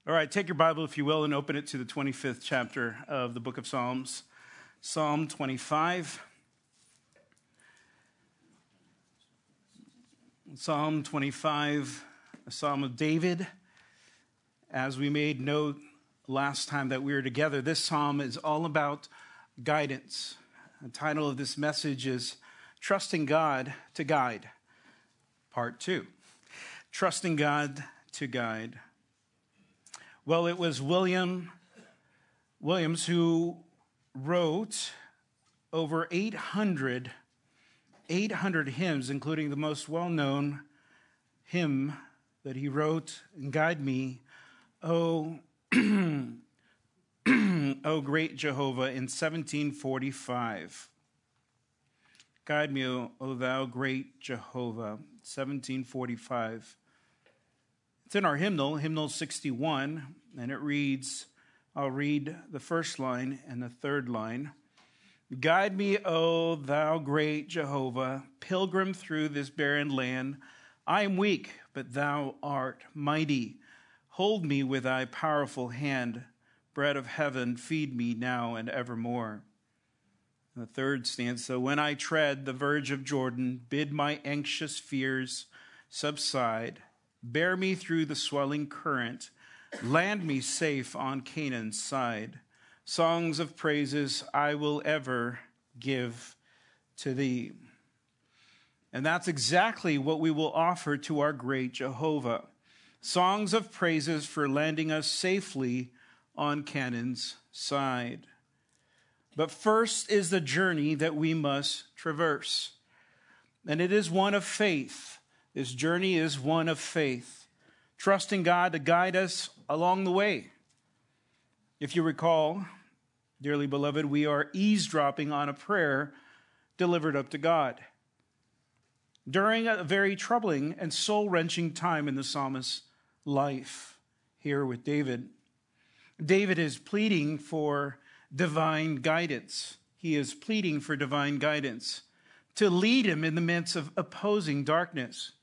All right, take your Bible, if you will, and open it to the 25th chapter of the book of Psalms. Psalm 25. Psalm 25, a psalm of David. As we made note last time that we were together, this psalm is all about guidance. The title of this message is Trusting God to Guide, Part 2. Trusting God to Guide. Well, it was Williams who wrote over 800 hymns, including the most well-known hymn that he wrote, "Guide Me, O Great Jehovah," in 1745. "Guide me, O Thou Great Jehovah," 1745. It's in our hymnal 61, and it reads, I'll read the first line and the third line. "Guide me, O Thou Great Jehovah, pilgrim through this barren land. I am weak, but Thou art mighty. Hold me with Thy powerful hand. Bread of heaven, feed me now and evermore." The third stanza, "When I tread the verge of Jordan, bid my anxious fears subside. Bear me through the swelling current, land me safe on Canaan's side. Songs of praises I will ever give to Thee." And that's exactly what we will offer to our great Jehovah. Songs of praises for landing us safely on Canaan's side. But first is the journey that we must traverse. And it is one of faith. This journey is one of faith, trusting God to guide us along the way. If you recall, dearly beloved, we are eavesdropping on a prayer delivered up to God during a very troubling and soul-wrenching time in the psalmist's life here with David. David is pleading for divine guidance. He is pleading for divine guidance to lead him in the midst of opposing darkness.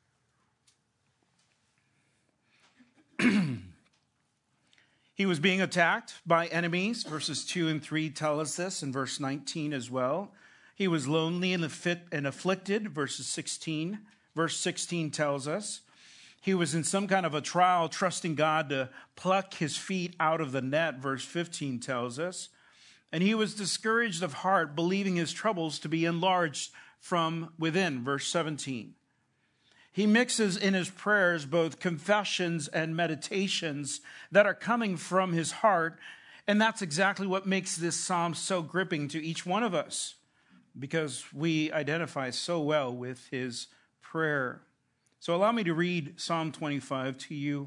He was being attacked by enemies. Verses 2 and 3 tell us this, and verse 19 as well. He was lonely and afflicted, verse 16 tells us. He was in some kind of a trial, trusting God to pluck his feet out of the net, verse 15 tells us. And he was discouraged of heart, believing his troubles to be enlarged from within, verse 17. He mixes in his prayers both confessions and meditations that are coming from his heart, and that's exactly what makes this psalm so gripping to each one of us, because we identify so well with his prayer. So allow me to read Psalm 25 to you.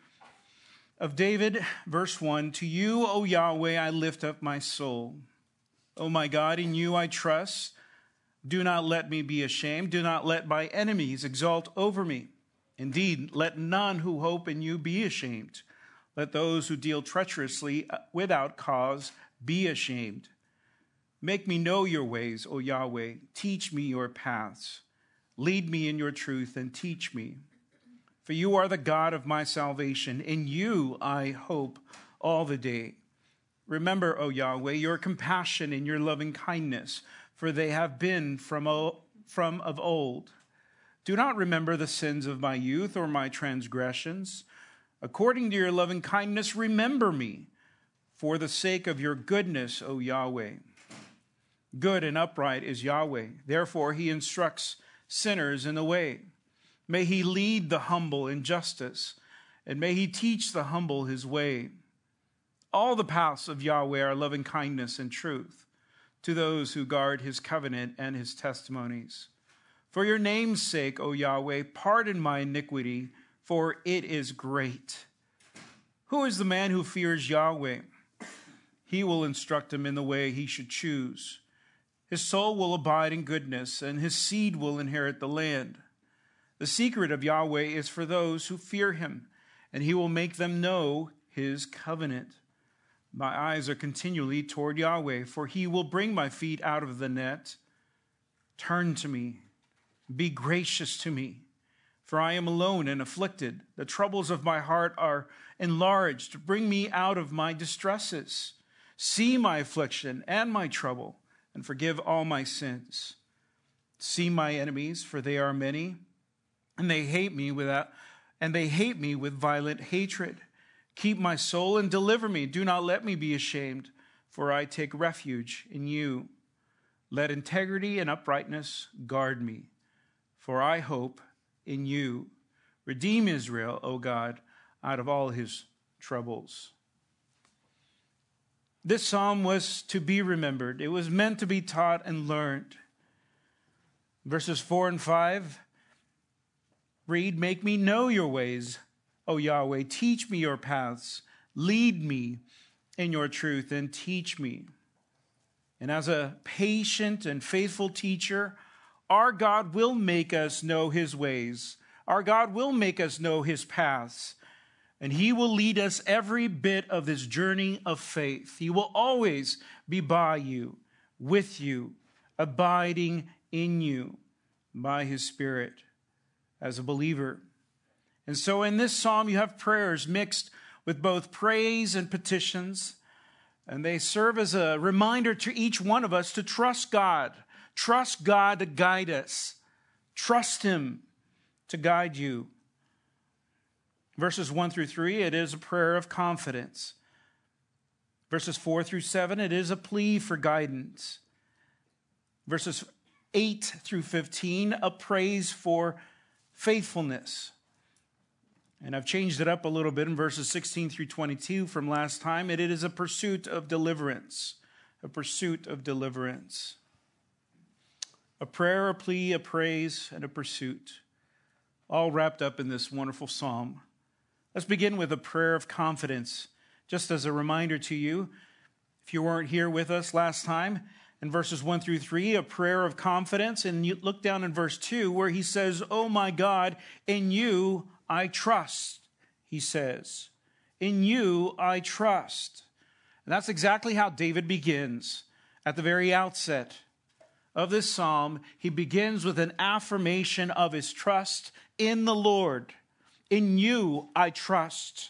Of David, verse 1, "To you, O Yahweh, I lift up my soul. O my God, in you I trust. Do not let me be ashamed. Do not let my enemies exult over me. Indeed, let none who hope in you be ashamed. Let those who deal treacherously without cause be ashamed. Make me know your ways, O Yahweh. Teach me your paths. Lead me in your truth and teach me. For you are the God of my salvation. In you I hope all the day. Remember, O Yahweh, your compassion and your loving kindness, for they have been from of old. Do not remember the sins of my youth or my transgressions. According to your loving kindness, remember me, for the sake of your goodness, O Yahweh. Good and upright is Yahweh. Therefore he instructs sinners in the way. May he lead the humble in justice, and may he teach the humble his way. All the paths of Yahweh are loving kindness and truth to those who guard his covenant and his testimonies. For your name's sake, O Yahweh, pardon my iniquity, for it is great. Who is the man who fears Yahweh? He will instruct him in the way he should choose. His soul will abide in goodness, and his seed will inherit the land. The secret of Yahweh is for those who fear him, and he will make them know his covenant. My eyes are continually toward Yahweh, for he will bring my feet out of the net. Turn to me, be gracious to me, For I am alone and afflicted. The troubles of my heart are enlarged. Bring me out of my distresses. See my affliction and my trouble, and forgive all my sins. See my enemies, for they are many, and they hate me with violent hatred. Keep my soul and deliver me. Do not let me be ashamed, for I take refuge in you. Let integrity and uprightness guard me, for I hope in you. Redeem Israel, O God, out of all his troubles. This psalm was to be remembered. It was meant to be taught and learned. Verses 4 and 5 read, Make me know your ways, O Yahweh. Teach me your paths. Lead me in your truth and teach me. And as a patient and faithful teacher, our God will make us know his ways. Our God will make us know his paths. And he will lead us every bit of this journey of faith. He will always be by you, with you, abiding in you by his Spirit as a believer. And so in this psalm, you have prayers mixed with both praise and petitions. And they serve as a reminder to each one of us to trust God. Trust God to guide us. Trust him to guide you. Verses 1 through 3, it is a prayer of confidence. Verses 4 through 7, it is a plea for guidance. Verses 8 through 15, a praise for faithfulness. And I've changed it up a little bit in verses 16 through 22 from last time. It is a pursuit of deliverance. A pursuit of deliverance. A prayer, a plea, a praise, and a pursuit. All wrapped up in this wonderful psalm. Let's begin with a prayer of confidence. Just as a reminder to you, if you weren't here with us last time, in verses 1 through 3, a prayer of confidence. And you look down in verse 2 where he says, Oh my God, in you I trust, he says. In you I trust. And that's exactly how David begins at the very outset of this psalm. He begins with an affirmation of his trust in the Lord. In you I trust.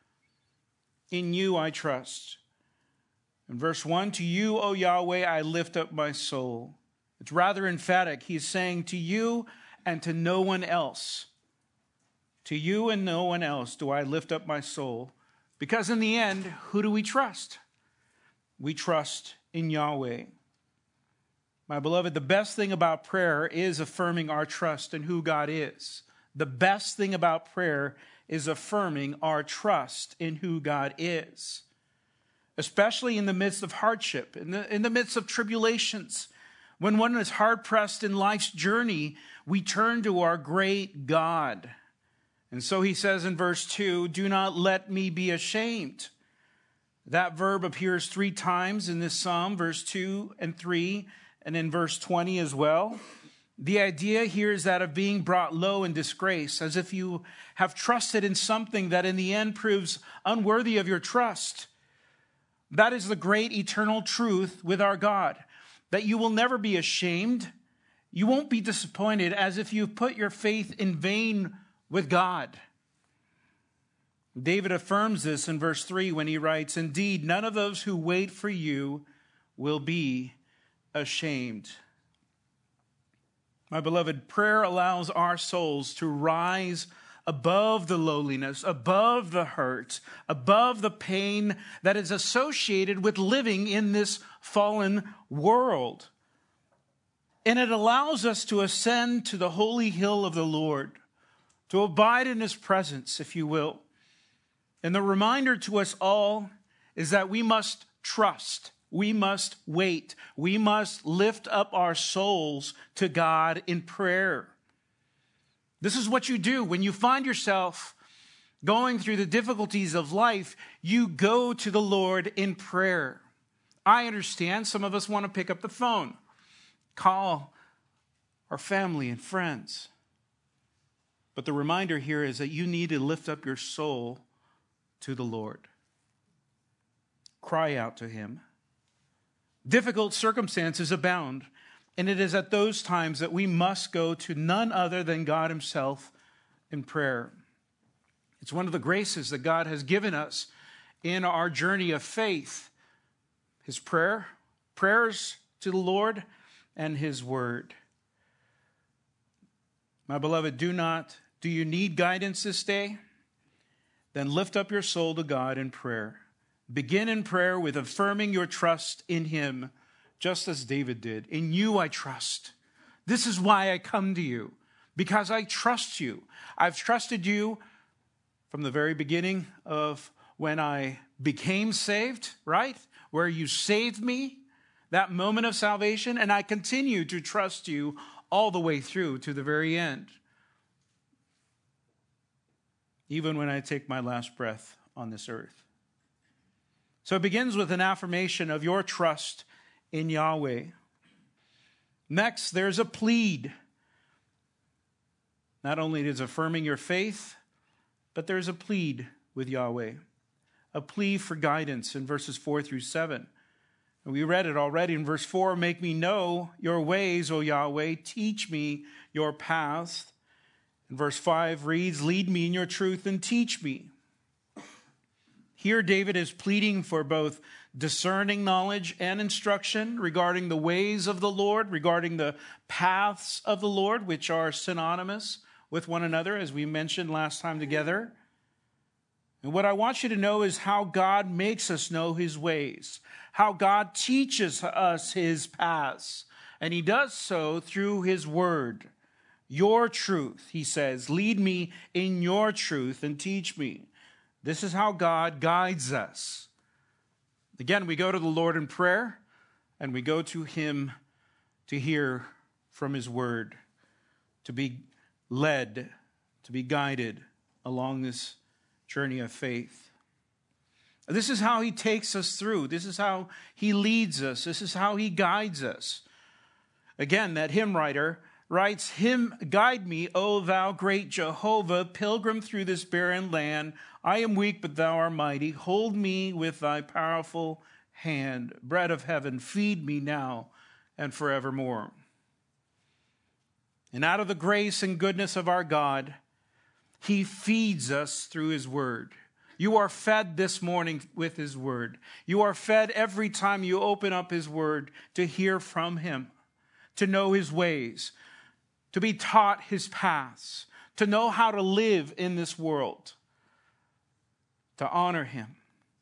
In you I trust. In verse 1, to you, O Yahweh, I lift up my soul. It's rather emphatic. He's saying to you and to no one else. To you and no one else do I lift up my soul. Because in the end, who do we trust? We trust in Yahweh. My beloved, the best thing about prayer is affirming our trust in who God is. The best thing about prayer is affirming our trust in who God is. Especially in the midst of hardship, in the midst of tribulations. When one is hard-pressed in life's journey, we turn to our great God. And so he says in verse 2, do not let me be ashamed. That verb appears 3 times in this psalm, verse 2 and 3, and in verse 20 as well. The idea here is that of being brought low in disgrace, as if you have trusted in something that in the end proves unworthy of your trust. That is the great eternal truth with our God, that you will never be ashamed. You won't be disappointed as if you've put your faith in vain with God. David affirms this in verse 3 when he writes, indeed, none of those who wait for you will be ashamed. My beloved, prayer allows our souls to rise above the lowliness, above the hurt, above the pain that is associated with living in this fallen world. And it allows us to ascend to the holy hill of the Lord, to abide in his presence, if you will. And the reminder to us all is that we must trust. We must wait. We must lift up our souls to God in prayer. This is what you do when you find yourself going through the difficulties of life. You go to the Lord in prayer. I understand some of us want to pick up the phone, call our family and friends. But the reminder here is that you need to lift up your soul to the Lord. Cry out to him. Difficult circumstances abound, and it is at those times that we must go to none other than God himself in prayer. It's one of the graces that God has given us in our journey of faith. His prayers to the Lord, and His word. My beloved, do you need guidance this day? Then lift up your soul to God in prayer. Begin in prayer with affirming your trust in Him, just as David did. In you I trust. This is why I come to you, because I trust you. I've trusted you from the very beginning of when I became saved, right? Where you saved me, that moment of salvation, and I continue to trust you all the way through to the very end. Even when I take my last breath on this earth. So it begins with an affirmation of your trust in Yahweh. Next, there's a plead. Not only is affirming your faith, but there's a plead with Yahweh. A plea for guidance in verses 4 through 7. And we read it already in verse 4. Make me know your ways, O Yahweh. Teach me your paths. And verse 5 reads, lead me in your truth and teach me. Here David is pleading for both discerning knowledge and instruction regarding the ways of the Lord, regarding the paths of the Lord, which are synonymous with one another, as we mentioned last time together. And what I want you to know is how God makes us know His ways, how God teaches us His paths. And He does so through His word. Your truth, He says, lead me in your truth and teach me. This is how God guides us. Again, we go to the Lord in prayer, and we go to Him to hear from His word, to be led, to be guided along this journey of faith. This is how He takes us through. This is how He leads us. This is how He guides us. Again, that hymn writer writes, guide me, O thou great Jehovah, pilgrim through this barren land. I am weak, but thou art mighty. Hold me with thy powerful hand. Bread of heaven, feed me now and forevermore. And out of the grace and goodness of our God, He feeds us through His word. You are fed this morning with His word. You are fed every time you open up His word to hear from Him, to know His ways, to be taught His paths, to know how to live in this world, to honor Him.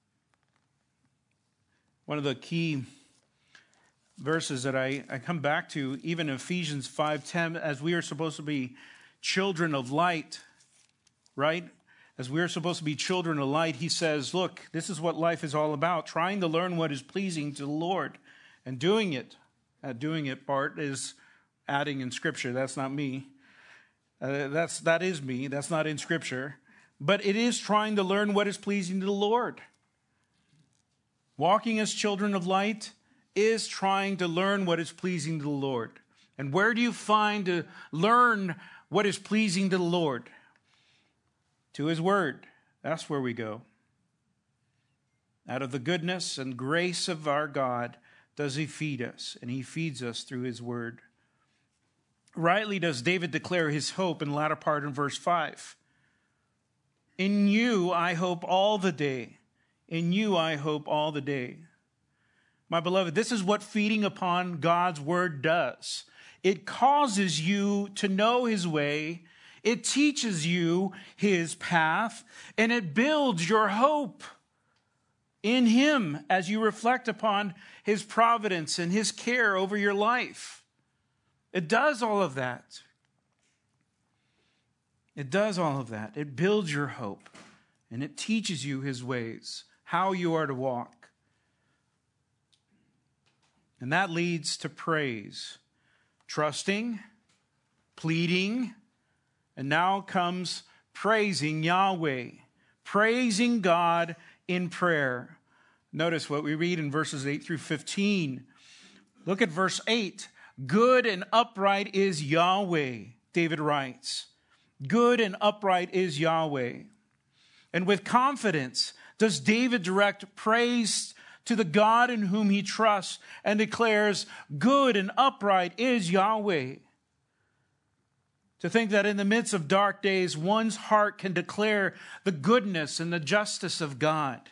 One of the key verses that I come back to, even in Ephesians 5:10, as we are supposed to be children of light, right? As we are supposed to be children of light, he says, look, this is what life is all about, trying to learn what is pleasing to the Lord and doing it. That doing it part is adding in Scripture. That's not me. That is me. That's not in Scripture. But it is trying to learn what is pleasing to the Lord. Walking as children of light is trying to learn what is pleasing to the Lord. And where do you find to learn what is pleasing to the Lord? To His word. That's where we go. Out of the goodness and grace of our God does He feed us, and He feeds us through His word. Rightly does David declare his hope in the latter part in verse 5. In you I hope all the day. In you I hope all the day. My beloved, this is what feeding upon God's word does. It causes you to know His way. It teaches you His path, and it builds your hope in Him as you reflect upon His providence and His care over your life. It does all of that. It does all of that. It builds your hope, and it teaches you His ways, how you are to walk. And that leads to praise, trusting, pleading, and now comes praising Yahweh, praising God in prayer. Notice what we read in verses 8 through 15. Look at verse 8. Good and upright is Yahweh, David writes. Good and upright is Yahweh. And with confidence does David direct praise to the God in whom he trusts and declares, good and upright is Yahweh. To think that in the midst of dark days, one's heart can declare the goodness and the justice of God.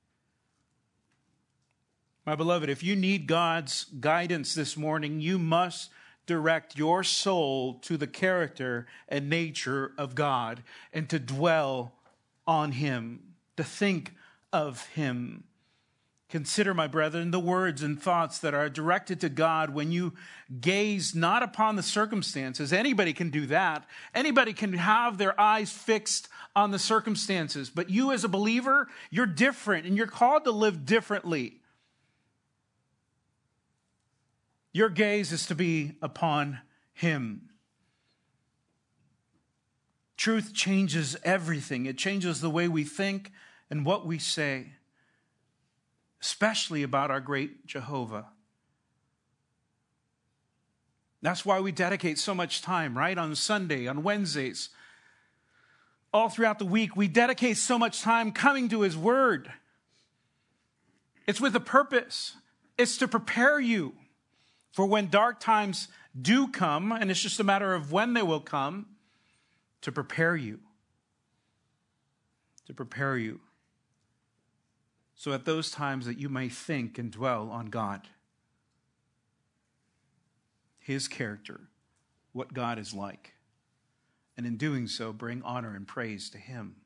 My beloved, if you need God's guidance this morning, you must direct your soul to the character and nature of God and to dwell on Him, to think of Him. Consider, my brethren, the words and thoughts that are directed to God when you gaze not upon the circumstances. Anybody can do that. Anybody can have their eyes fixed on the circumstances. But you as a believer, you're different and you're called to live differently. Your gaze is to be upon Him. Truth changes everything. It changes the way we think and what we say, especially about our great Jehovah. That's why we dedicate so much time, right? On Sunday, on Wednesdays, all throughout the week, we dedicate so much time coming to His Word. It's with a purpose. It's to prepare you for when dark times do come, and it's just a matter of when they will come, to prepare you. To prepare you. So at those times that you may think and dwell on God, His character, what God is like, and in doing so, bring honor and praise to Him.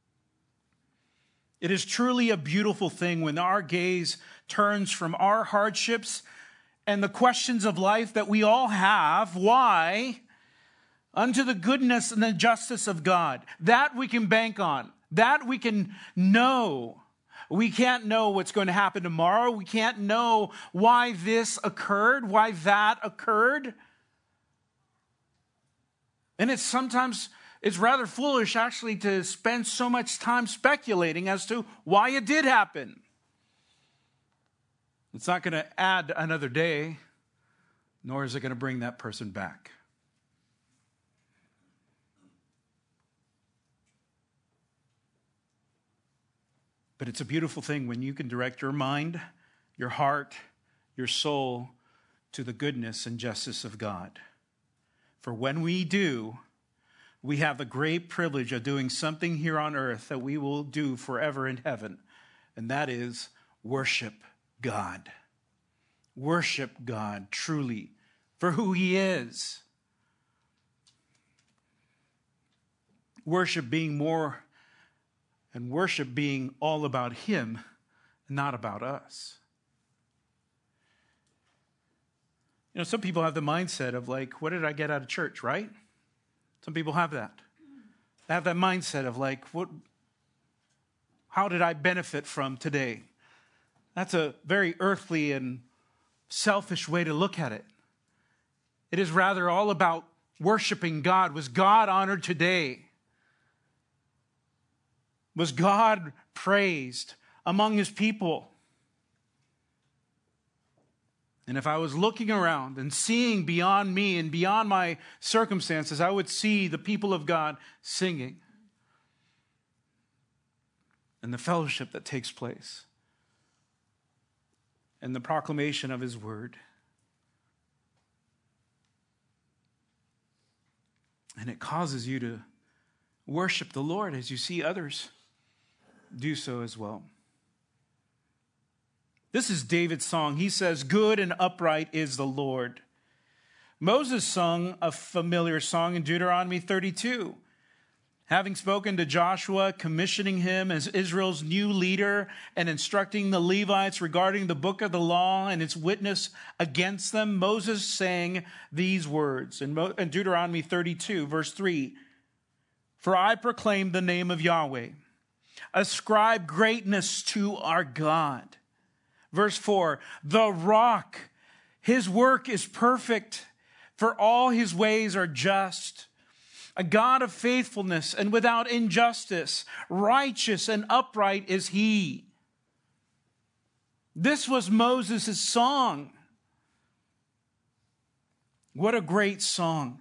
It is truly a beautiful thing when our gaze turns from our hardships and the questions of life that we all have, why, unto the goodness and the justice of God. That we can bank on. That we can know. We can't know what's going to happen tomorrow. We can't know why this occurred, why that occurred. And it's rather foolish actually to spend so much time speculating as to why it did happen. It's not going to add another day, nor is it going to bring that person back. But it's a beautiful thing when you can direct your mind, your heart, your soul to the goodness and justice of God. For when we do, we have the great privilege of doing something here on earth that we will do forever in heaven, and that is worship God. Worship God truly for who He is. Worship being all about Him, not about us. You know, some people have the mindset of like, what did I get out of church, right? Some people have that. They have that mindset of like, how did I benefit from today? That's a very earthly and selfish way to look at it. It is rather all about worshiping God. Was God honored today? Was God praised among His people? And if I was looking around and seeing beyond me and beyond my circumstances, I would see the people of God singing and the fellowship that takes place and the proclamation of His word. And it causes you to worship the Lord as you see others do so as well. This is David's song. He says, "Good and upright is the Lord." Moses sung a familiar song in Deuteronomy 32. Having spoken to Joshua, commissioning him as Israel's new leader and instructing the Levites regarding the book of the law and its witness against them, Moses sang these words in Deuteronomy 32, verse 3. "For I proclaim the name of Yahweh. Ascribe greatness to our God." Verse 4, "The rock, His work is perfect, for all His ways are just. A God of faithfulness and without injustice, righteous and upright is He." This was Moses' song. What a great song.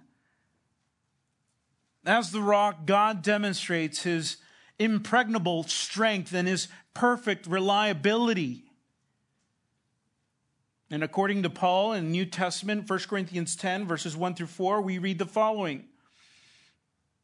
As the rock, God demonstrates His impregnable strength and His perfect reliability. And according to Paul in the New Testament, 1 Corinthians 10, verses 1 through 4, we read the following.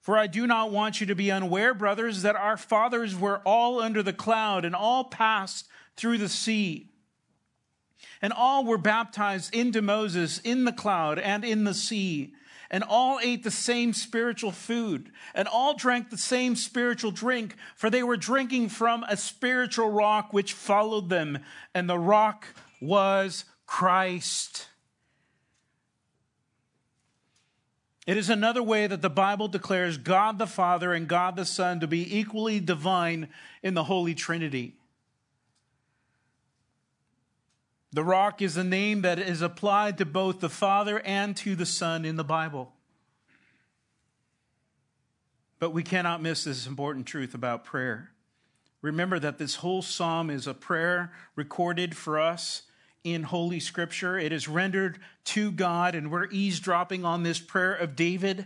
For I do not want you to be unaware, brothers, that our fathers were all under the cloud and all passed through the sea. And all were baptized into Moses in the cloud and in the sea. And all ate the same spiritual food, and all drank the same spiritual drink, for they were drinking from a spiritual rock which followed them, and the rock was Christ. It is another way that the Bible declares God the Father and God the Son to be equally divine in the Holy Trinity. The rock is a name that is applied to both the Father and to the Son in the Bible. But we cannot miss this important truth about prayer. Remember that this whole psalm is a prayer recorded for us in Holy Scripture. It is rendered to God, and we're eavesdropping on this prayer of David.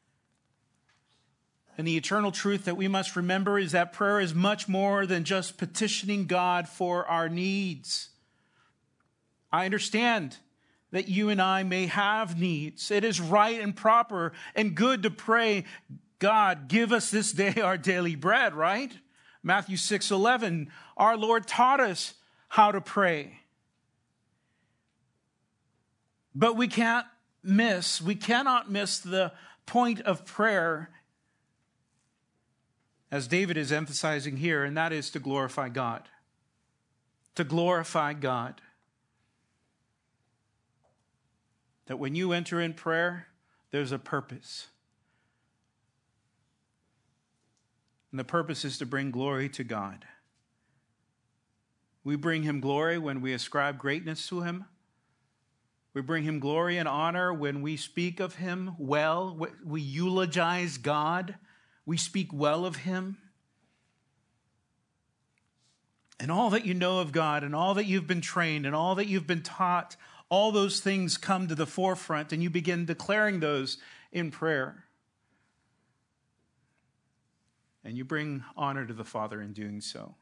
And the eternal truth that we must remember is that prayer is much more than just petitioning God for our needs. I understand that you and I may have needs. It is right and proper and good to pray, God, give us this day our daily bread, right? Matthew 6:11, our Lord taught us how to pray. But we cannot miss the point of prayer, as David is emphasizing here, and that is to glorify God. To glorify God. That when you enter in prayer, there's a purpose. And the purpose is to bring glory to God. We bring him glory when we ascribe greatness to him. We bring him glory and honor when we speak of him well. We eulogize God. We speak well of him. And all that you know of God and all that you've been trained and all that you've been taught, all those things come to the forefront and you begin declaring those in prayer. And you bring honor to the Father in doing so.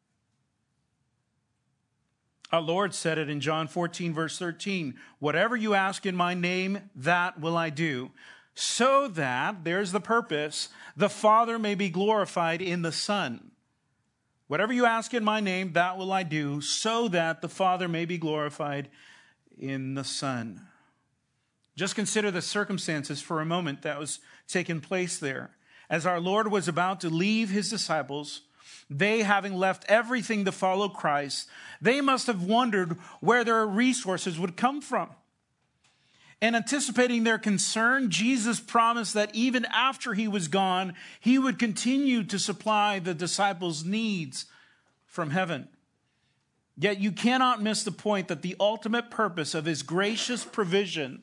Our Lord said it in John 14, verse 13, whatever you ask in my name, that will I do, so that, there's the purpose, the Father may be glorified in the Son. Whatever you ask in my name, that will I do, so that the Father may be glorified in the Son. Just consider the circumstances for a moment that was taking place there. As our Lord was about to leave his disciples, they, having left everything to follow Christ, they must have wondered where their resources would come from. And anticipating their concern, Jesus promised that even after he was gone, he would continue to supply the disciples' needs from heaven. Yet you cannot miss the point that the ultimate purpose of his gracious provision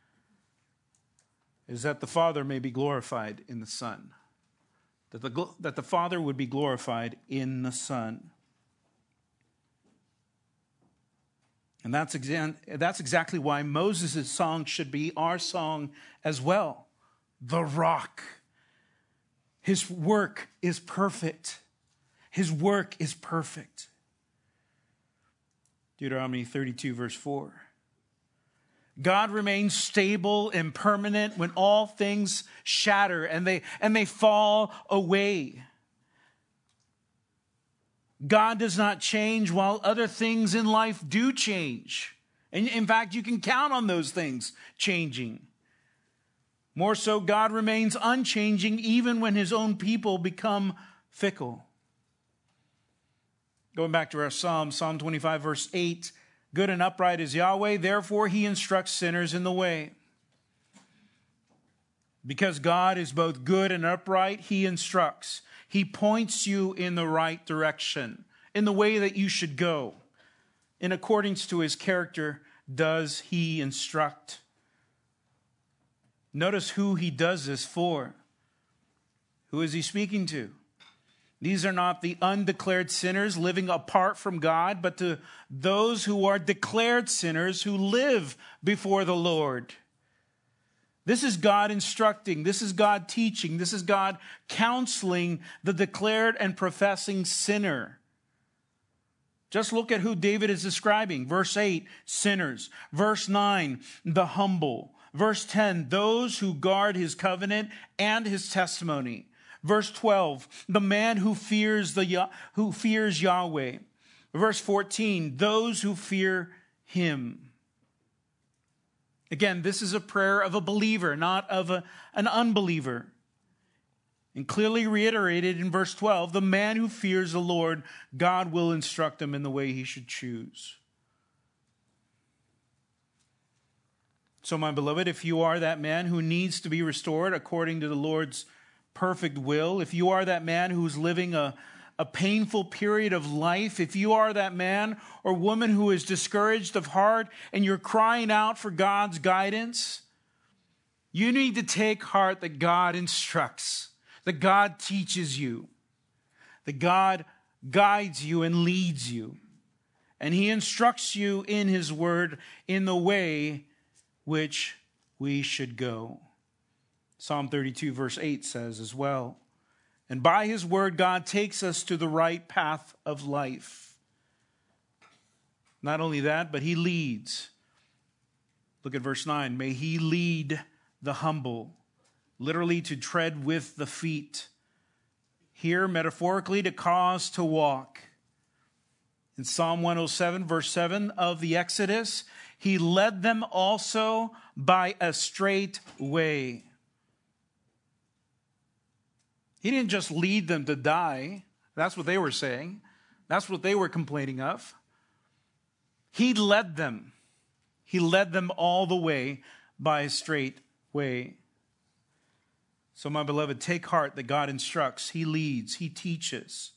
is that the Father may be glorified in the Son. That the Father would be glorified in the Son. And that's exactly why Moses' song should be our song as well. The rock. His work is perfect. His work is perfect. Deuteronomy 32, verse 4. God remains stable and permanent when all things shatter and they fall away. God does not change while other things in life do change. And in fact, you can count on those things changing. More so, God remains unchanging even when his own people become fickle. Going back to our Psalm 25, verse 8, good and upright is Yahweh, therefore he instructs sinners in the way. Because God is both good and upright, he instructs. He points you in the right direction, in the way that you should go. In accordance to his character, does he instruct. Notice who he does this for. Who is he speaking to? These are not the undeclared sinners living apart from God, but to those who are declared sinners who live before the Lord. This is God instructing. This is God teaching. This is God counseling the declared and professing sinner. Just look at who David is describing. Verse 8, sinners. Verse 9, the humble. Verse 10, those who guard his covenant and his testimony. Verse 12, the man who fears Yahweh. Verse 14, those who fear him. Again, this is a prayer of a believer, not of an unbeliever. And clearly reiterated in verse 12, the man who fears the Lord, God will instruct him in the way he should choose. So, my beloved, if you are that man who needs to be restored according to the Lord's perfect will, if you are that man who's living a painful period of life, if you are that man or woman who is discouraged of heart and you're crying out for God's guidance, you need to take heart that God instructs, that God teaches you, that God guides you and leads you, and he instructs you in his word in the way which we should go. Psalm 32 verse 8 says as well, and by his word, God takes us to the right path of life. Not only that, but he leads. Look at verse 9. May he lead the humble, literally to tread with the feet. Here, metaphorically, to cause to walk. In Psalm 107, verse 7 of the Exodus, he led them also by a straight way. He didn't just lead them to die. That's what they were saying. That's what they were complaining of. He led them. He led them all the way by a straight way. So, my beloved, take heart that God instructs. He leads. He teaches.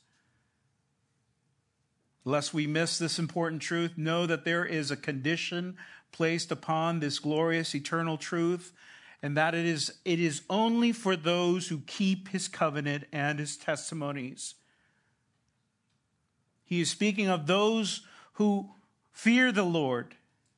Lest we miss this important truth, know that there is a condition placed upon this glorious eternal truth, and that it is only for those who keep his covenant and his testimonies. He is speaking of those who fear the Lord.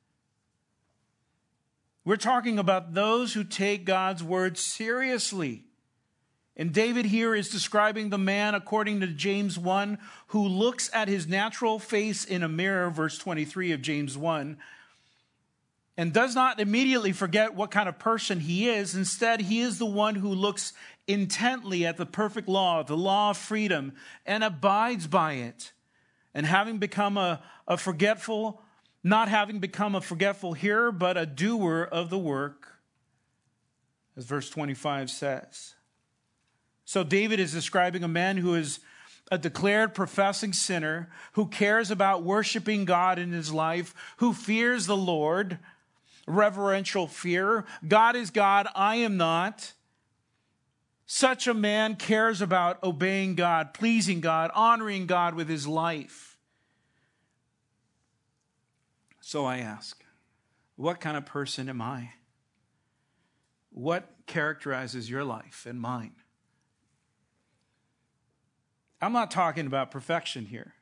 We're talking about those who take God's word seriously. And David here is describing the man, according to James 1, who looks at his natural face in a mirror, verse 23 of James 1, and does not immediately forget what kind of person he is. Instead, he is the one who looks intently at the perfect law, the law of freedom, and abides by it. And having become not having become a forgetful hearer, but a doer of the work, as verse 25 says. So David is describing a man who is a declared professing sinner, who cares about worshiping God in his life, who fears the Lord, reverential fear. God is God, I am not. Such a man cares about obeying God, pleasing God, honoring God with his life. So I ask, what kind of person am I? What characterizes your life and mine? I'm not talking about perfection here.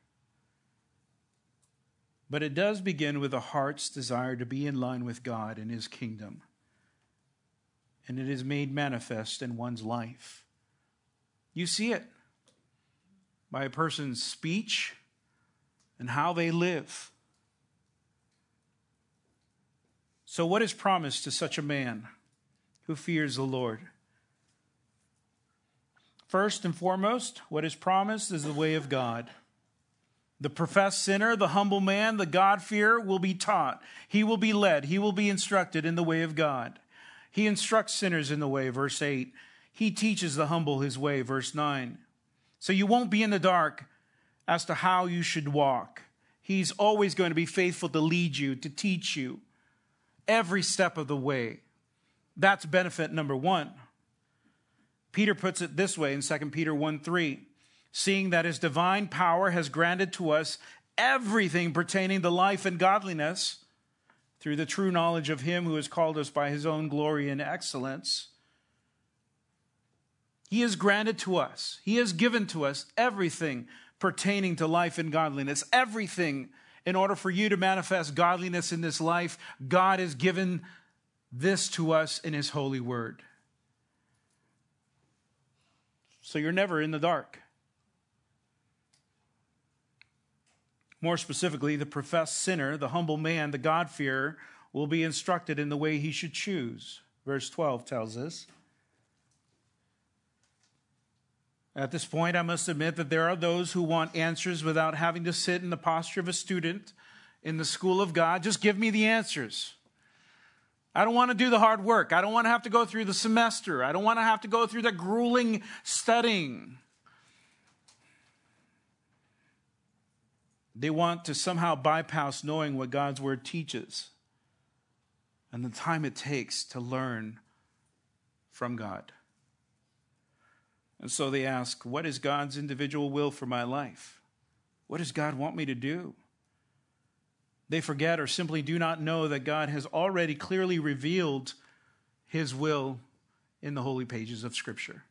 But it does begin with a heart's desire to be in line with God and his kingdom. And it is made manifest in one's life. You see it by a person's speech and how they live. So what is promised to such a man who fears the Lord? First and foremost, what is promised is the way of God. The professed sinner, the humble man, the God-fearer will be taught. He will be led. He will be instructed in the way of God. He instructs sinners in the way, verse 8. He teaches the humble his way, verse 9. So you won't be in the dark as to how you should walk. He's always going to be faithful to lead you, to teach you every step of the way. That's benefit number one. Peter puts it this way in 2 Peter 1:3. Seeing that his divine power has granted to us everything pertaining to life and godliness through the true knowledge of him who has called us by his own glory and excellence. He has granted to us, he has given to us everything pertaining to life and godliness. Everything in order for you to manifest godliness in this life, God has given this to us in his holy word. So you're never in the dark. More specifically, the professed sinner, the humble man, the God-fearer, will be instructed in the way he should choose. Verse 12 tells us. At this point, I must admit that there are those who want answers without having to sit in the posture of a student in the school of God. Just give me the answers. I don't want to do the hard work. I don't want to have to go through the semester. I don't want to have to go through the grueling studying. They want to somehow bypass knowing what God's word teaches and the time it takes to learn from God. And so they ask, what is God's individual will for my life? What does God want me to do? They forget or simply do not know that God has already clearly revealed his will in the holy pages of Scripture.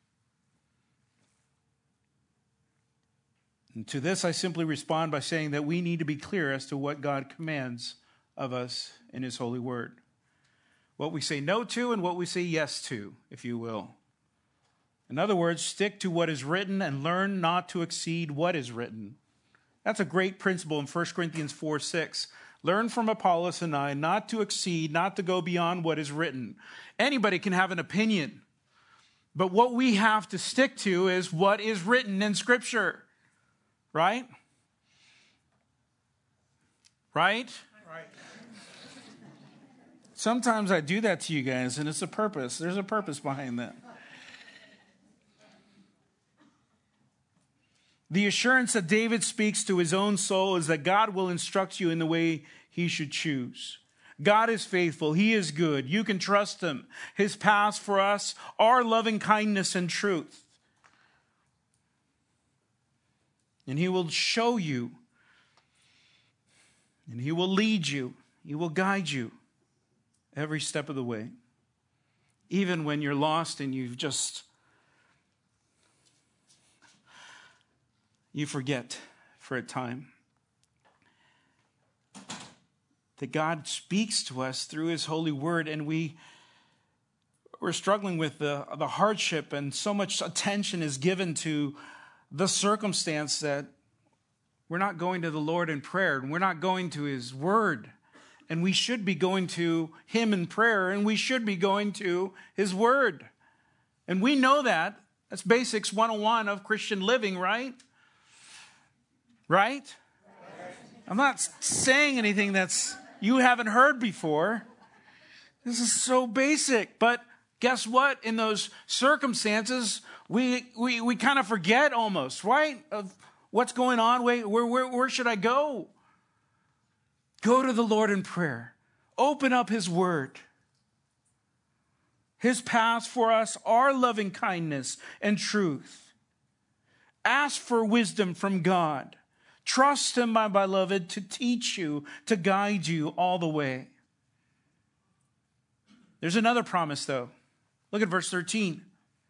And to this, I simply respond by saying that we need to be clear as to what God commands of us in his holy word. What we say no to and what we say yes to, if you will. In other words, stick to what is written and learn not to exceed what is written. That's a great principle in 1 Corinthians 4:6. Learn from Apollos and I not to exceed, not to go beyond what is written. Anybody can have an opinion, but what we have to stick to is what is written in Scripture. Right? Right? Right. Sometimes I do that to you guys, and it's a purpose. There's a purpose behind that. The assurance that David speaks to his own soul is that God will instruct you in the way he should choose. God is faithful. He is good. You can trust him. His paths for us are loving kindness and truth. And he will show you. And he will lead you. He will guide you every step of the way. Even when you're lost and you forget for a time that God speaks to us through his holy word, and we're struggling with the hardship, and so much attention is given to the circumstance that we're not going to the Lord in prayer, and we're not going to his word, and we should be going to him in prayer, and we should be going to his word. And we know that. That's basics 101 of Christian living, right? Right? I'm not saying anything that's you haven't heard before. This is so basic. But guess what? In those circumstances, we kind of forget almost, right? Of what's going on. Wait, where should I go? Go to the Lord in prayer. Open up his word. His paths for us are loving kindness and truth. Ask for wisdom from God. Trust him, my beloved, to teach you, to guide you all the way. There's another promise, though. Look at verse 13.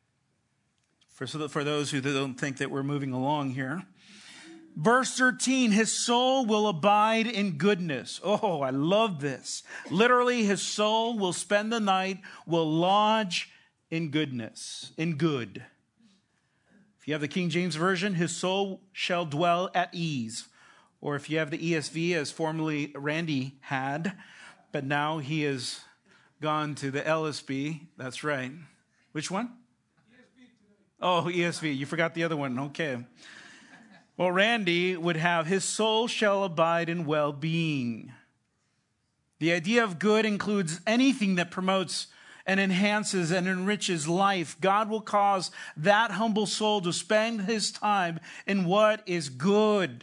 For those who don't think that we're moving along here. Verse 13, his soul will abide in goodness. Oh, I love this. Literally, his soul will spend the night, will lodge in goodness, in good. If you have the King James Version, his soul shall dwell at ease. Or if you have the ESV, as formerly Randy had, but now he has gone to the LSB. That's right. Which one? ESV today. Oh, ESV. You forgot the other one. Okay. Well, Randy would have, his soul shall abide in well-being. The idea of good includes anything that promotes and enhances and enriches life. God will cause that humble soul to spend his time in what is good.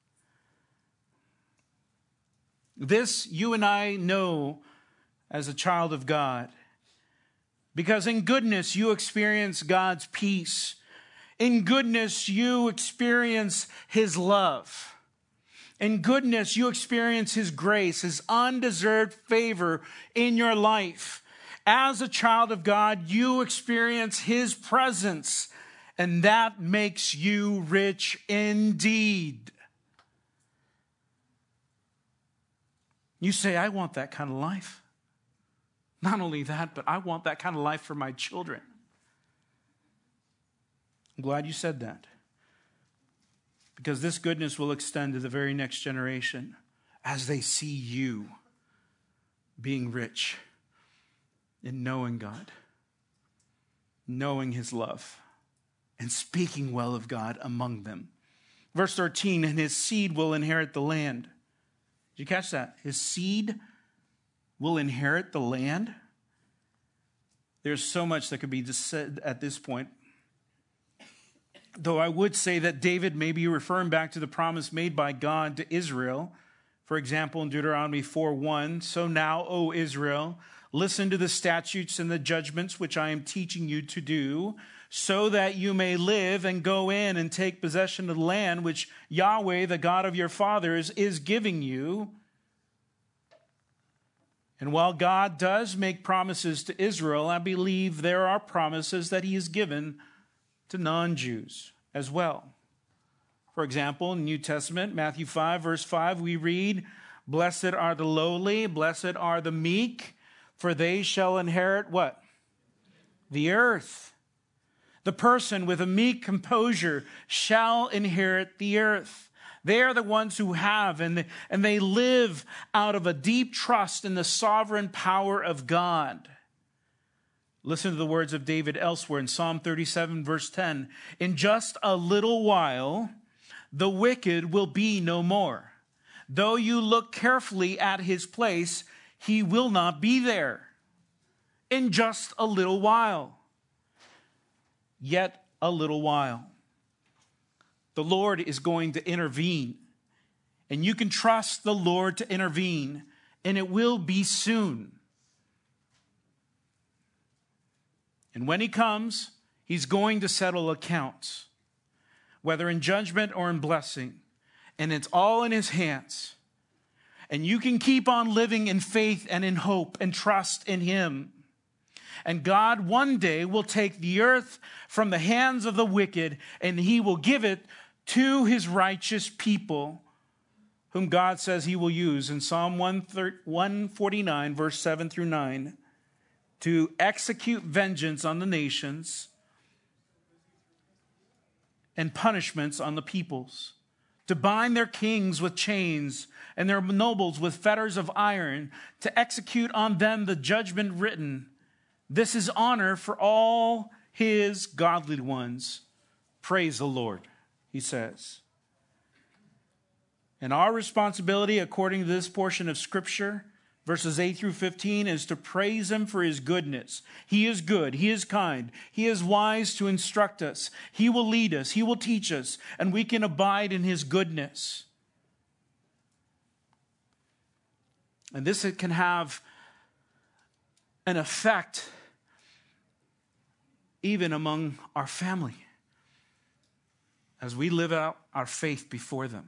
This you and I know as a child of God, because in goodness you experience God's peace. In goodness you experience his love. In goodness you experience his grace, his undeserved favor in your life. As a child of God, you experience his presence, and that makes you rich indeed. You say, I want that kind of life. Not only that, but I want that kind of life for my children. I'm glad you said that, because this goodness will extend to the very next generation as they see you being rich in knowing God, knowing his love, and speaking well of God among them. Verse 13, and his seed will inherit the land. Did you catch that? His seed will inherit the land. There's so much that could be said at this point. Though I would say that David may be referring back to the promise made by God to Israel. For example, in Deuteronomy 4:1, so now, O Israel, listen to the statutes and the judgments which I am teaching you to do, so that you may live and go in and take possession of the land which Yahweh, the God of your fathers, is giving you. And while God does make promises to Israel, I believe there are promises that he has given to non-Jews as well. For example, in the New Testament, Matthew 5, verse 5, we read, blessed are the lowly, blessed are the meek, for they shall inherit what? The earth. The person with a meek composure shall inherit the earth. They are the ones who have, and they live out of a deep trust in the sovereign power of God. Listen to the words of David elsewhere in Psalm 37, verse 10. In just a little while, the wicked will be no more. Though you look carefully at his place, he will not be there. In just a little while. Yet a little while. The Lord is going to intervene. And you can trust the Lord to intervene. And it will be soon. And when he comes, he's going to settle accounts. Whether in judgment or in blessing. And it's all in his hands. And you can keep on living in faith and in hope and trust in him. And God one day will take the earth from the hands of the wicked, and he will give it to his righteous people, whom God says he will use in Psalm 149, verse 7 through 9, to execute vengeance on the nations and punishments on the peoples, to bind their kings with chains and their nobles with fetters of iron, to execute on them the judgment written. This is honor for all his godly ones. Praise the Lord, he says. And our responsibility, according to this portion of Scripture, verses 8 through 15, is to praise him for his goodness. He is good. He is kind. He is wise to instruct us. He will lead us. He will teach us. And we can abide in his goodness. And this can have an effect even among our family as we live out our faith before them.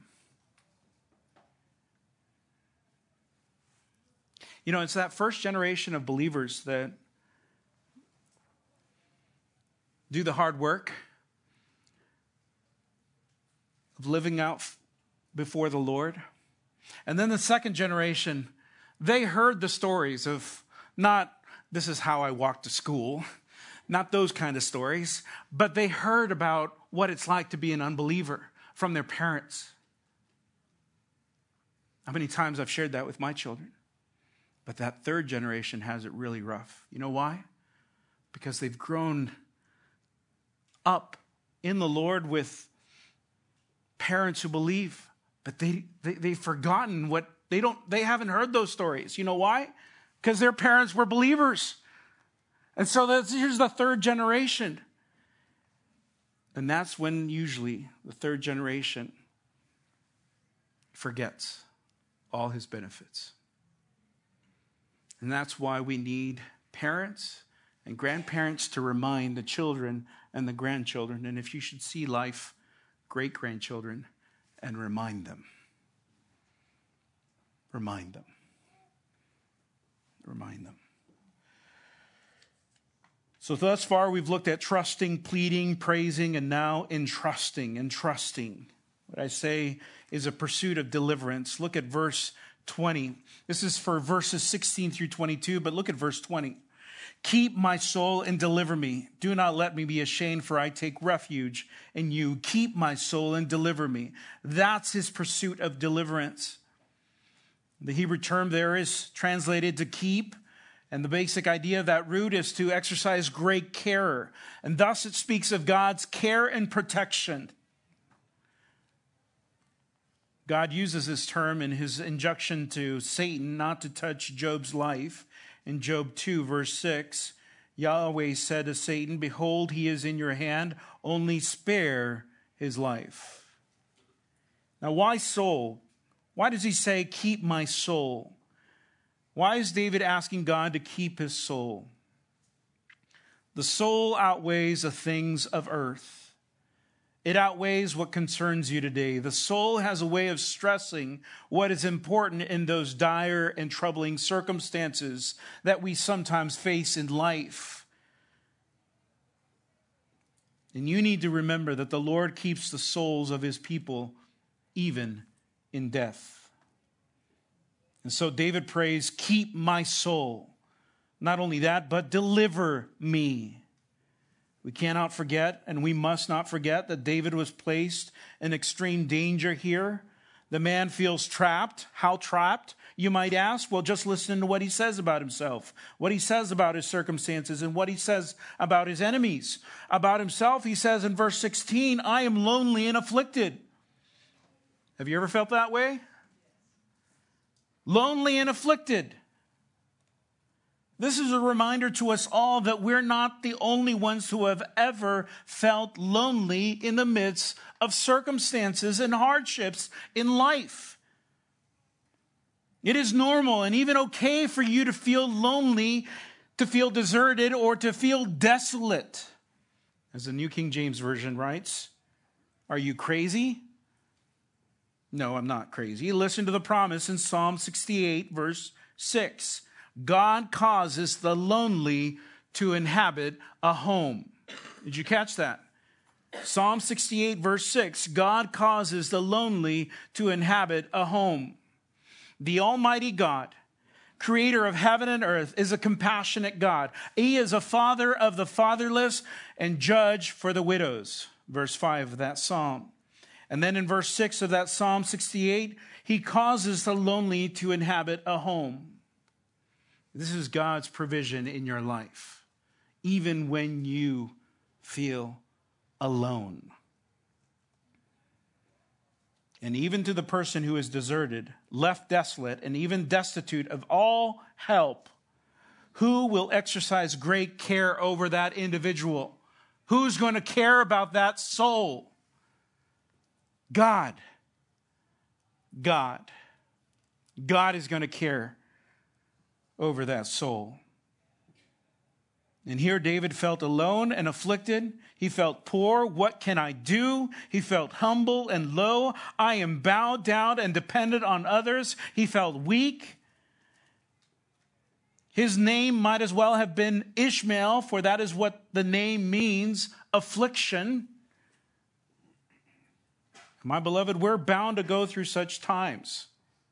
You know, it's that first generation of believers that do the hard work of living out before the Lord. And then the second generation, they heard the stories of not, this is how I walked to school, not those kind of stories, but they heard about what it's like to be an unbeliever from their parents. How many times I've shared that with my children? But that third generation has it really rough. You know why? Because they've grown up in the Lord with parents who believe, but they've forgotten what they haven't heard those stories. You know why? Because their parents were believers. And so here's the third generation. And that's when usually the third generation forgets all his benefits. And that's why we need parents and grandparents to remind the children and the grandchildren, and if you should see life, great-grandchildren, and remind them. Remind them. Remind them. So thus far, we've looked at trusting, pleading, praising, and now entrusting. Entrusting, what I say, is a pursuit of deliverance. Look at verse 20. This is for verses 16 through 22, but look at verse 20. Keep my soul and deliver me. Do not let me be ashamed, for I take refuge in you. Keep my soul and deliver me. That's his pursuit of deliverance. The Hebrew term there is translated to keep, and the basic idea of that root is to exercise great care. And thus it speaks of God's care and protection. God uses this term in his injunction to Satan not to touch Job's life. In Job 2, verse 6, Yahweh said to Satan, "Behold, he is in your hand, only spare his life." Now, why soul? Why does he say, "Keep my soul"? Why is David asking God to keep his soul? The soul outweighs the things of earth. It outweighs what concerns you today. The soul has a way of stressing what is important in those dire and troubling circumstances that we sometimes face in life. And you need to remember that the Lord keeps the souls of his people even in death. And so David prays, "Keep my soul." Not only that, but deliver me. We cannot forget, and we must not forget, that David was placed in extreme danger here. The man feels trapped. How trapped, you might ask? Well, just listen to what he says about himself, what he says about his circumstances, and what he says about his enemies. About himself, he says in verse 16, "I am lonely and afflicted." Have you ever felt that way? Lonely and afflicted. This is a reminder to us all that we're not the only ones who have ever felt lonely in the midst of circumstances and hardships in life. It is normal and even okay for you to feel lonely, to feel deserted, or to feel desolate. As the New King James Version writes, "Are you crazy?" No, I'm not crazy. Listen to the promise in Psalm 68, verse 6. God causes the lonely to inhabit a home. Did you catch that? Psalm 68, verse 6. God causes the lonely to inhabit a home. The Almighty God, creator of heaven and earth, is a compassionate God. He is a father of the fatherless and judge for the widows. Verse 5 of that psalm. And then in verse 6 of that Psalm 68, he causes the lonely to inhabit a home. This is God's provision in your life, even when you feel alone. And even to the person who is deserted, left desolate, and even destitute of all help, who will exercise great care over that individual? Who's going to care about that soul? God. God. God is going to care over that soul. And here David felt alone and afflicted. He felt poor. What can I do? He felt humble and low. I am bowed down and dependent on others. He felt weak. His name might as well have been Ishmael, for that is what the name means, affliction. My beloved, we're bound to go through such times.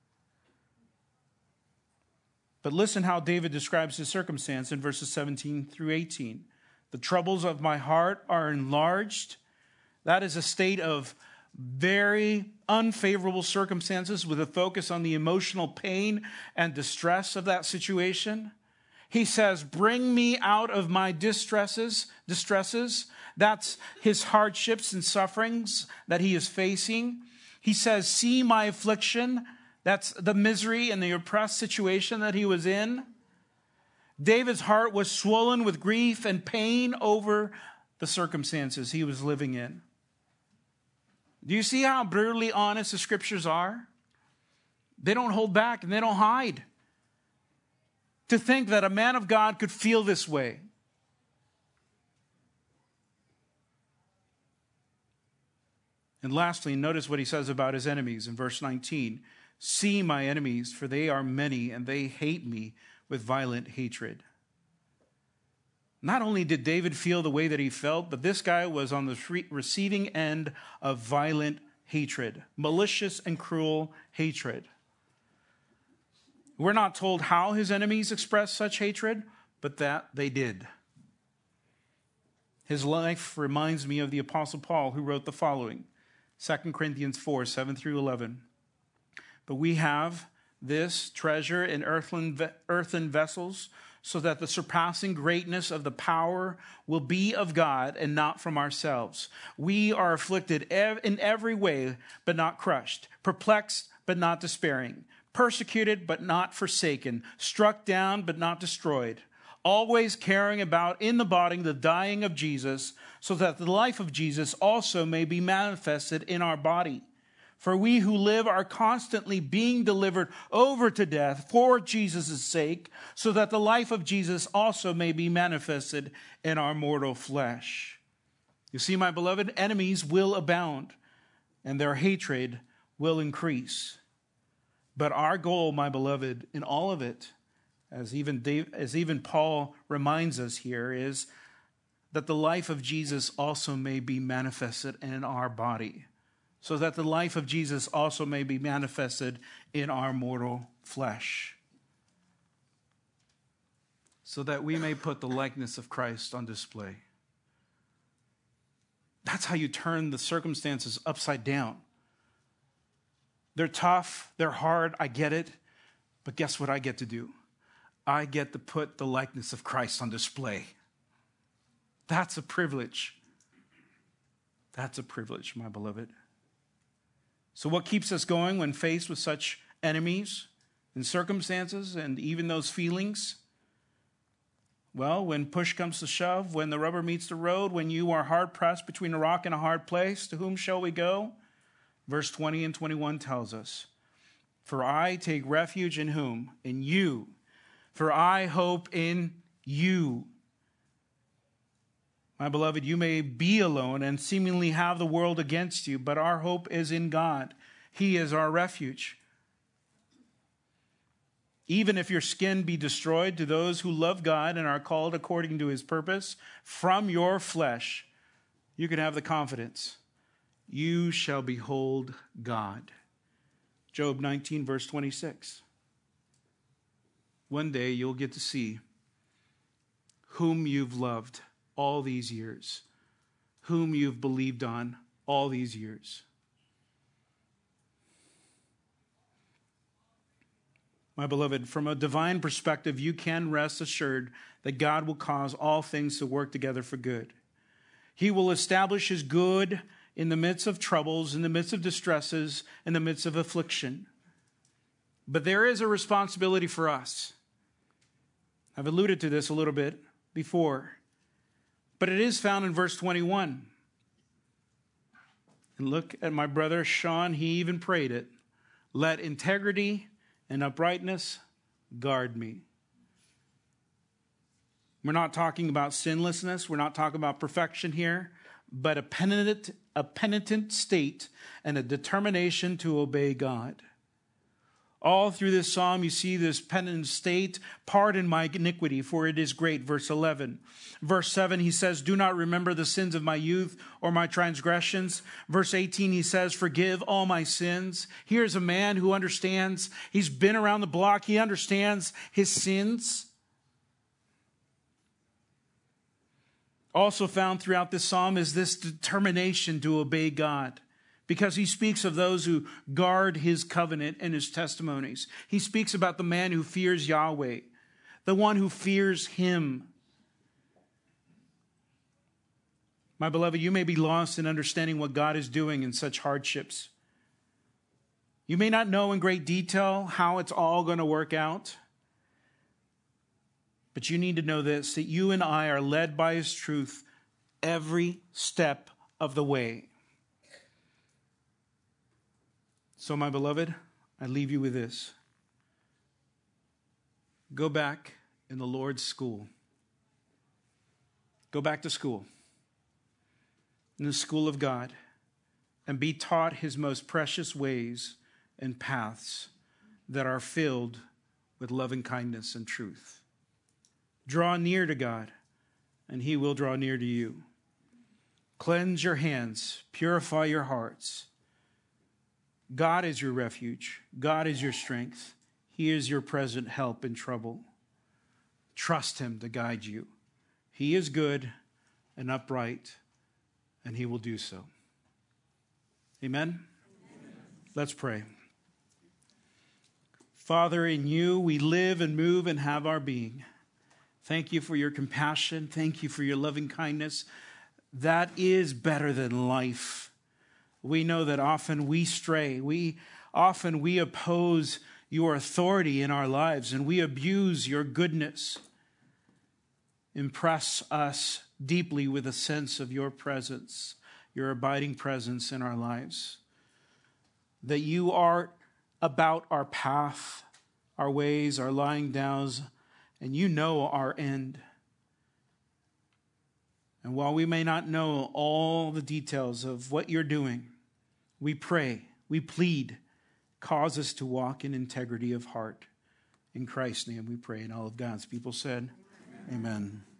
But listen how David describes his circumstance in verses 17 through 18. The troubles of my heart are enlarged. That is a state of very unfavorable circumstances with a focus on the emotional pain and distress of that situation. He says, "Bring me out of my distresses." That's his hardships and sufferings that he is facing. He says, "See my affliction." That's the misery and the oppressed situation that he was in. David's heart was swollen with grief and pain over the circumstances he was living in. Do you see how brutally honest the scriptures are? They don't hold back and they don't hide. To think that a man of God could feel this way. And lastly, notice what he says about his enemies in verse 19. "See my enemies, for they are many, and they hate me with violent hatred." Not only did David feel the way that he felt, but this guy was on the receiving end of violent hatred, malicious and cruel hatred. We're not told how his enemies expressed such hatred, but that they did. His life reminds me of the Apostle Paul, who wrote the following, 2 Corinthians 4, 7 through 11. "But we have this treasure in earthen vessels, so that the surpassing greatness of the power will be of God and not from ourselves. We are afflicted in every way, but not crushed, perplexed, but not despairing, persecuted, but not forsaken, struck down, but not destroyed, always carrying about in the body the dying of Jesus, so that the life of Jesus also may be manifested in our body. For we who live are constantly being delivered over to death for Jesus' sake, so that the life of Jesus also may be manifested in our mortal flesh. You see, my beloved, enemies will abound, and their hatred will increase. But our goal, my beloved, in all of it, as even Paul reminds us here, is that the life of Jesus also may be manifested in our body, so that the life of Jesus also may be manifested in our mortal flesh, so that we may put the likeness of Christ on display. That's how you turn the circumstances upside down. They're tough, they're hard, I get it, but guess what I get to do? I get to put the likeness of Christ on display. That's a privilege. That's a privilege, my beloved. So what keeps us going when faced with such enemies and circumstances and even those feelings? Well, when push comes to shove, when the rubber meets the road, when you are hard-pressed between a rock and a hard place, to whom shall we go? Verse 20 and 21 tells us, for I take refuge in whom? In you. For I hope in you. My beloved, you may be alone and seemingly have the world against you, but our hope is in God. He is our refuge. Even if your skin be destroyed, to those who love God and are called according to his purpose, from your flesh, you can have the confidence. You shall behold God. Job 19, verse 26. One day you'll get to see whom you've loved all these years, whom you've believed on all these years. My beloved, from a divine perspective, you can rest assured that God will cause all things to work together for good. He will establish his good in the midst of troubles, in the midst of distresses, in the midst of affliction. But there is a responsibility for us. I've alluded to this a little bit before, but it is found in verse 21. And look at my brother Sean, he even prayed it. Let integrity and uprightness guard me. We're not talking about sinlessness. We're not talking about perfection here, but a penitent state and a determination to obey God. All through this psalm, you see this penitent state. Pardon my iniquity, for it is great. Verse 11. Verse 7, he says, do not remember the sins of my youth or my transgressions. Verse 18, he says, forgive all my sins. Here's a man who understands. He's been around the block. He understands his sins. Also found throughout this psalm is this determination to obey God, because he speaks of those who guard his covenant and his testimonies. He speaks about the man who fears Yahweh, the one who fears him. My beloved, you may be lost in understanding what God is doing in such hardships. You may not know in great detail how it's all going to work out. But you need to know this, that you and I are led by his truth every step of the way. So, my beloved, I leave you with this. Go back in the Lord's school. Go back to school, in the school of God, and be taught his most precious ways and paths that are filled with loving kindness and truth. Draw near to God, and he will draw near to you. Cleanse your hands, purify your hearts. God is your refuge. God is your strength. He is your present help in trouble. Trust him to guide you. He is good and upright, and he will do so. Amen? Amen. Let's pray. Father, in you we live and move and have our being. Thank you for your compassion. Thank you for your loving kindness. That is better than life. We know that often we stray. Often we oppose your authority in our lives and we abuse your goodness. Impress us deeply with a sense of your presence, your abiding presence in our lives. That you are about our path, our ways, our lying downs, and you know our end. And while we may not know all the details of what you're doing, we pray, we plead, cause us to walk in integrity of heart. In Christ's name we pray. And all of God's people said, Amen.